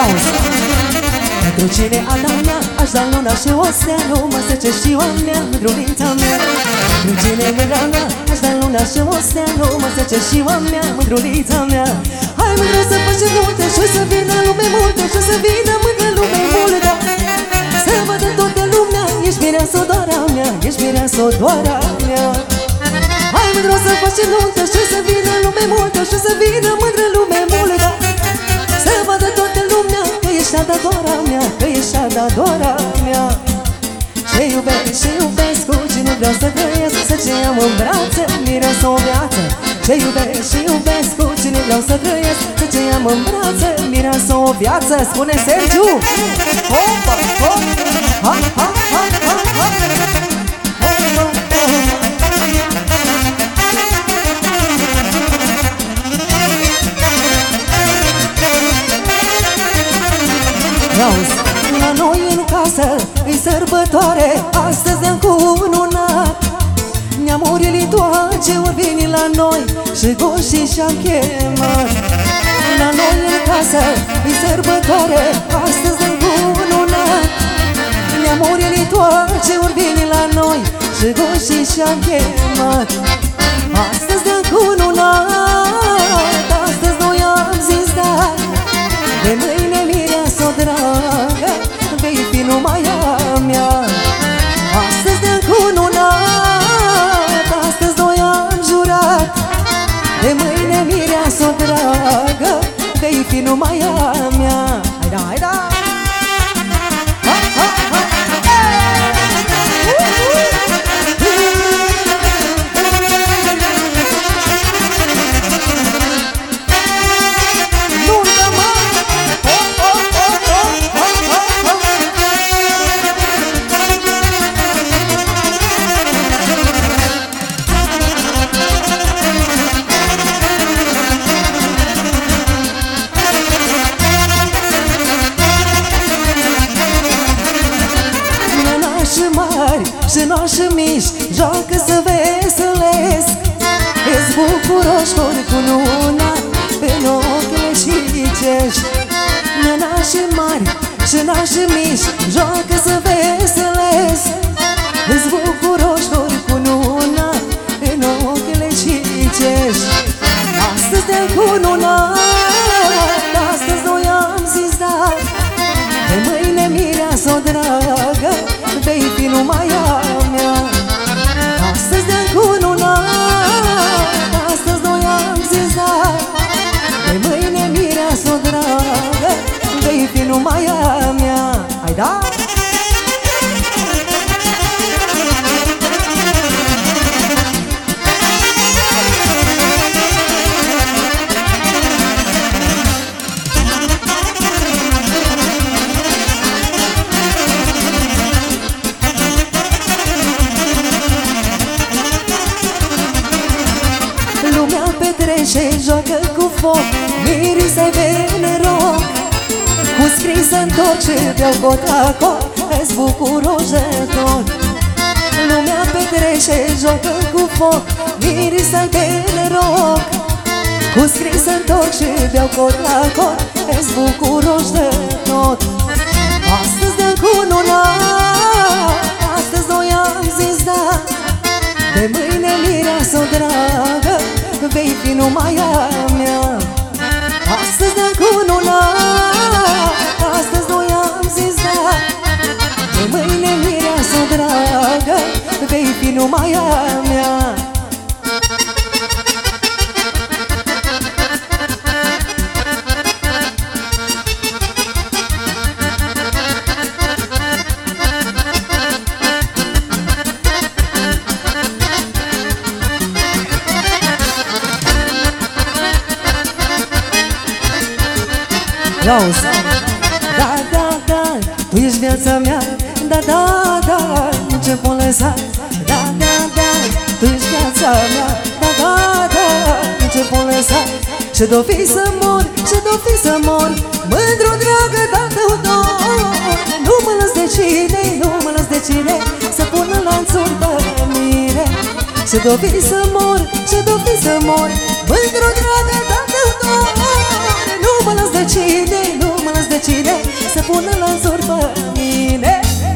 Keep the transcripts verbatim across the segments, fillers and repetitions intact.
Iauzi! Pentru cine Ana mea, aș da luna și oceanul, mă sece și o mea, mândrulița mea. Pentru cine mândra mea, aș da luna și oceanul, mă sece și o mea, mândrulița mea. Hai mândră să facem multe și să vină lume multe și să vină mândră lume multă. Să vadă toată lumea, ești mireasă doara mea, ești mireasă doara mea. Hai mândră să facem multe și să vină lume multă și să vină mândră lume multă. Să vadă toată lumea că ești a doara mea, că ești a doara mea. Ce iubesc și iubesc cu cine vreau să trăiesc, să ce am în brațe, mireasă o viață. Ce iubesc și iubesc cu cine vreau să trăiesc, să ce am în brațe, mireasă o viață. Spune Sergiu! Hopa, hop! Ha, ha, ha, ha, ha! Hopa, Iauzi, la noi în casă e sărbătoare, astăzi ne-am cununat. Neamurile toate ori veni la noi și goșii și-am chemat. La noi în casă e sărbătoare, astăzi ne-am cununat. Neamurile toate ori veni la noi și goșii și-am chemat. Astăzi ne-am cununat, astăzi noi am zis da. De mâine mireasă dragă, vei fi numai a mea. Astăzi ne-am cununat, astăzi noi am jurat. De mâine mireasă dragă, vei fi numai a mea. Haida, haida! Ha, ha, ha! Și noși mici joacă să veselesc. Ești bucuroși ori cu luna în ochile și cești. Nenași mari și nași mici joacă să veselesc. Ești bucuroși ori cu luna în ochile și cești. Astăzi te-am cununat, astăzi noi am zis da. De mâine mireasă dragă, vei fi numai a mea. Astăzi ne-am cununat, astăzi noi am zis da. De mâine mireasă dragă, vei fi numai a mea. Hai da! Și joacă cu foc, mirii să-i veneroc. Cu scris întorc și beau cot la cot, îți bucuroși de tot. Lumea petrece, joacă cu foc, mirii să-i veneroc. Cu scris întorc și beau cot la cot, îți bucuroși de tot. Astăzi ne-am cununat, astăzi noi am zis da. De mâine mireasă dragă, vei fi numai a mea. Astăzi ne-am cununat, astăzi noi am zis da. De mâine mireasă dragă, vei fi numai a mea. Iauzi! Da, da, da, tu ești viața mea. Da, da, da, nu ce pot lăsa. Da, da, da, tu ești viața mea. Da, da, da, nu ce pot lăsa. Și d-o fi să mor, și d-o fi să mor, mândru dragă tatăl dor. Nu mă las de cine, nu mă las de cine să pună lanțuri pe mine. Și d-o fi să mor, și d-o fi să mor, mândru dragă tatăl dor. Nu mă las de cine, nu mă las de cine pună lansuri pe mine.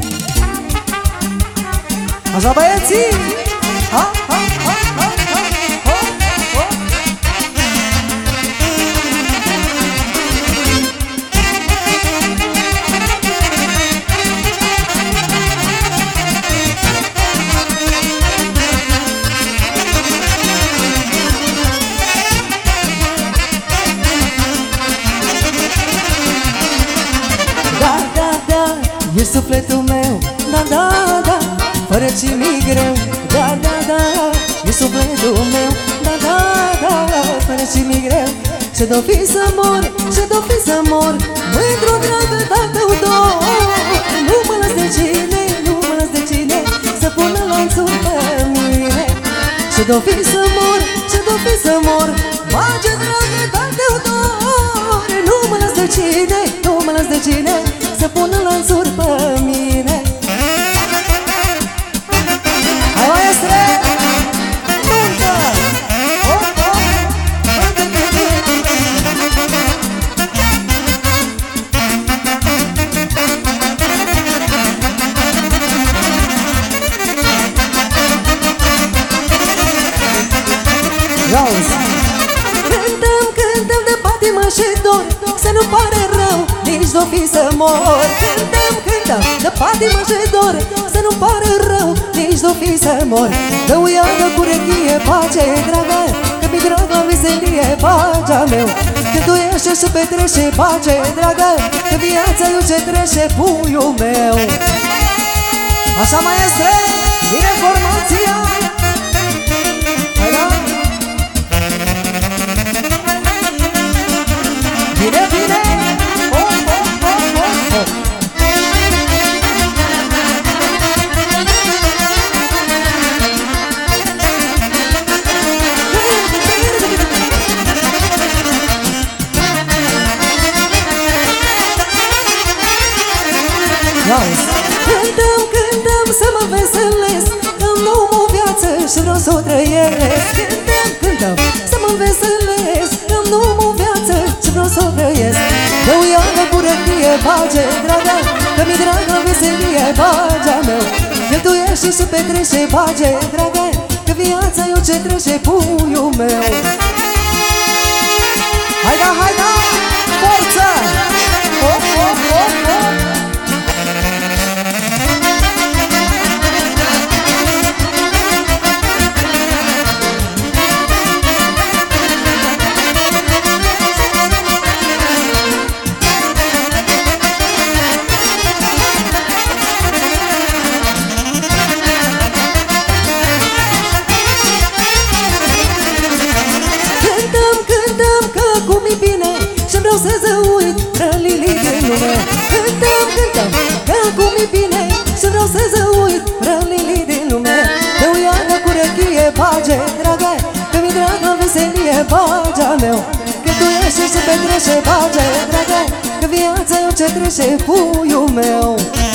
Așa băieții! Ha, ha, ha, ha, ha, ha, ha. Da, da, da, e sufletul meu, da, da, da, fără ce-mi greu. Da, da, da, e sufletul meu, da, da, da, fără ce-mi greu. Și d-o fi să mor, și d-o fi să mor, mândru dragă de-al dor. Nu mă las de cine, nu mă las de cine să pună lanțuri pe mine. Și d-o fi să mor, și d-o fi să mor, bage dragă de-al dor. Nu mă las de cine, nu mă las de cine să pună lanțuri pe mine. Hai maestre! Muncă! Hop, hop! Iauzi! Cântăm, cântăm de patimă și dor, să nu pare rău, nici d-o fi să mor. Cântăm, cântăm de patimă și dor, să nu pare rău, nici d-o fi să mor. Dă-uiadă cu rechie, pace, dragă, că mi dragă veselie, pacea meu. Cântuiește și petrece, pace, dragă, că viața eu ce trece, puiul meu. Așa, maestre, vine formația. Hai da! Bine, bine! Hop, hop, hop, hop, hop! Cântăm, cântăm să mă veselesc, că-mi nou o viață și vreau să o trăiesc. Cântăm, cântăm să mă veselesc, că-mi nou o viață și vreau să o trăiesc. Dă-uială cu răchie, pace, dragă, că mi dragă veselie, pacea meu. Cheltuiește și petrece, pace, dragă, că viața eu ce trece, puiul meu. Hai da, hai da, forță! Hop, hop, hop, hop! Să ză uit rălilii din lume. Cântăm, cântăm, că acum e bine și vreau să ză uit rălilii din lume. Dă-uială cu răchie, pace, dragă, că mi dragă veselie, pacea meu. Cântuiește și petrece, pace, dragă, că viața eu ce trece, puiul meu.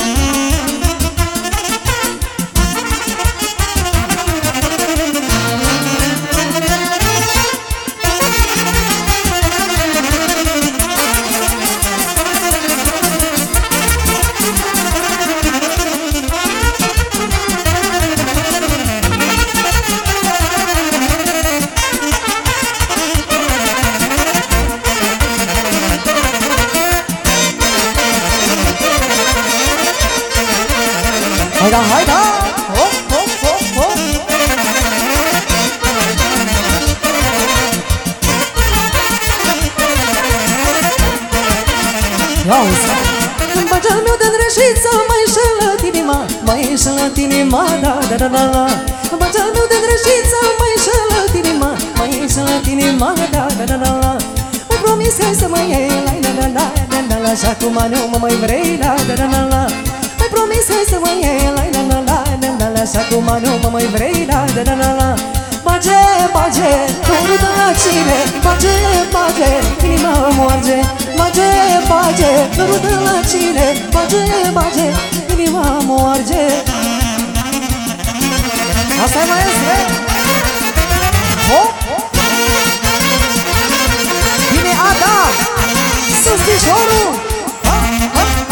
Hai da, hai da! Hop, hop, hop, hop! Iauzi! În bagel meu de dreșiță mai înșelăt inima, mai înșelăt inima, da, da, da, da, da. În bagel meu de dreșiță mai înșelăt inima, mai înșelăt inima, da, da, da, da, da. Mă promis că să mă iei, la, la, la, la, la, la, la, și acum nu mă mai vrei, la, la, la, la, la. Mă promis că să mă iei, la, la, la, la, la, la, la, și acum nu mă mai vrei, la, la, la, la, la. Bage, bage, nu dă la cine, bage, bage, inima moarge. Bage, bage, nu dă la cine, bage, bage, inima moarge. Asta-i, maestre! Hop! Bine, Ada! Sus piciorul! Ha, ha!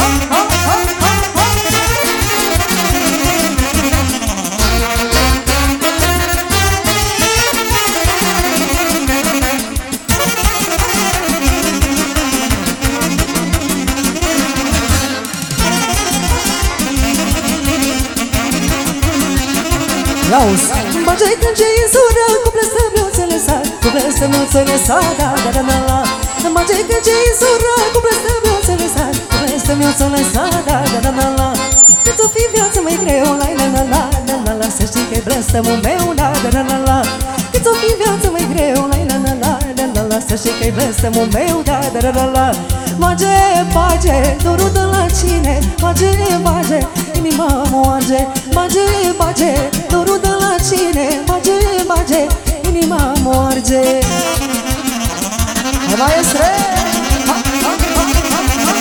Auzi! Bage când ce insură, cu blestă miuțele sar, cu blestă miuțele sar, da, da, da, da, la. Bage când ce insură, cu blestă miuțele sar, cu blestă miuțele sar, da, da, da, da, la. Cât o fi viața mai greu, la, la, la, la, la, la, la, să știi că-i blestemul meu, da, da, da, da, la. Cât o fi viața mai greu, la, la, la, la, la, la, la, să știi că-i blestemul meu, da, da, da, da, la. Bage, bage, dorul de la cine, bage, bage, inima moarge, bage, bage, dorul de la cine, bage, bage, inima moarge. Hai maestre! Ha, ha, ha, ha, ha.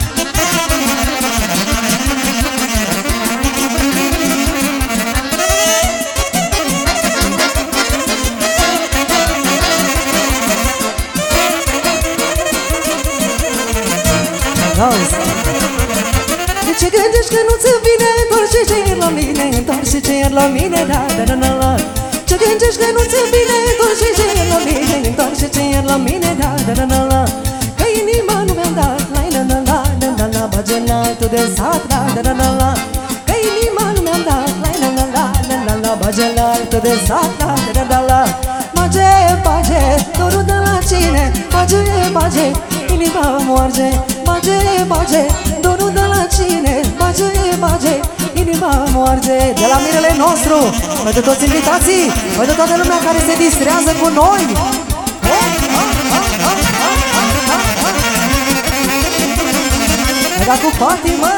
Auzi! De ce gândești că nu-ți vine? Întoarce ce ieri la mine, întoarce ce ieri la mine, da, da, da, da, la. Ce gândești că nu-ți vine? Întoarce ce ieri la mine, întoarce ce ieri la mine, da, da, da, da, la. Că inima nu mi-am dat, la, la, la, la, la, la, la, bage în altul de sat, da, da, da, da, la. Că inima nu mi-am dat, la, la, la, la, la, la, la, bage în altul de sat, da, da, da, da, la. Bage, bage, dorul de la cine, bage, bage, inima moarge, bage, bage, dorul de la cine, bage, bage, inima moarge. De la mirele nostru, pentru toți invitații, pentru toată lumea care se distrează cu noi. Hai da cu Fatima.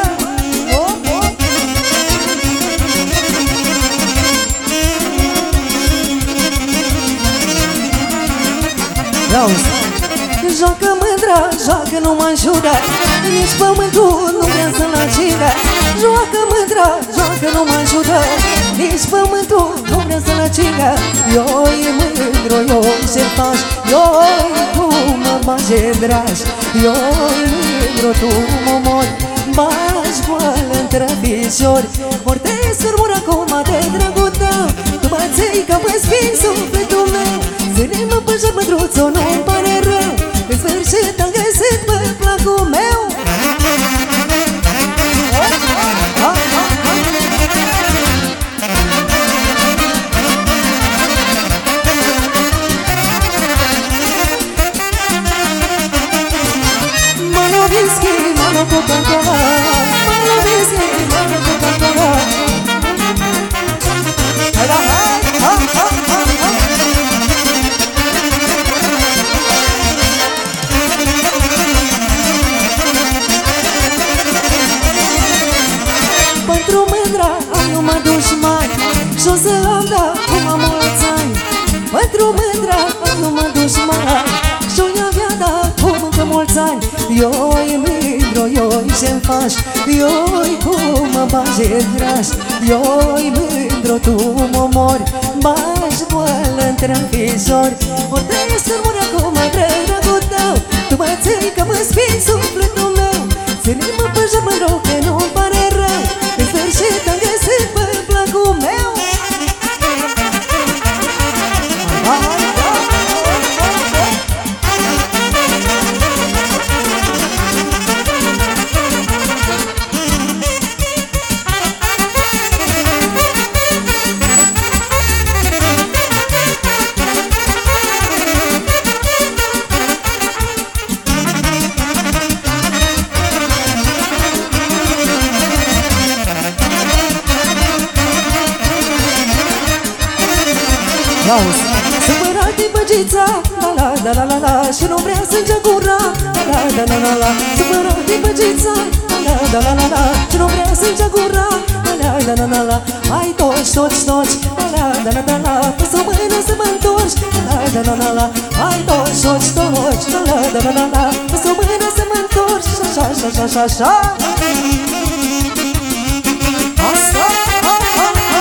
Auzi! Joacă mândra, joacă nu mă înjură, nici pământul nu vrea să-l acide. Joacă mândra, joacă nu mă înjură, nici pământul nu vrea să-l acide. Eu-i mândru, eu-i șerpaș, eu-i tu mă bage dragi. Eu-i mândru, tu mă mori, bagi boală între fișori. Ori te surmur acum de dragul tău, tu mă ții că mă spin sufletul meu. Zâne-mă pășor mândruțo, nu-mi pare rău, în sfârșit am găsit pe placul meu. Mano whisky, mano Coca-Cola, mano whisky, mano Coca-Cola. Hai da, hai, ha, ha, ha, ha. Pentru mândra am numai dușmani și o să am da cum am mulți ani. Pentru mândra am numai dușmani și o avea da cum încă mulți ani. Eu-i mândru, eu-i ce-mi faci, eu-i cum mă bage dragi. Eu-i mândru, tu mă mori, bagi boală între fișori. O trebuie să mori acum, dragul tău, tu mă ții că mă spin sufletul meu. Ține-mă pe joc, mă rog, că nu-mi pare rău, în sfârșit am găsit pe placul meu. Auzi! Supărat-i băgița, la la la la la la, și nu vrea să-mi gura, la la la la la la. Supărat-i băgița, la la la la la, și nu vrea să-mi gura, la la la la la la. Hai toci, toci, toci, la la la la la la, păs o mână să mă întorci, la la la la la. Hai toci, toci, toci, la la la la la, păs o mână să mă întorci, așa, așa, așa, așa, așa. Asta, ha, ha, ha.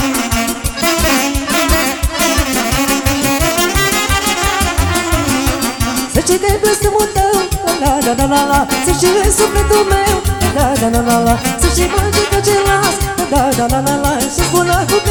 Să știi că-i blestemul tău, la la la la la, să știi în sufletul meu, la la la la la, să știi magica ce las, la la la la la, și spun la cu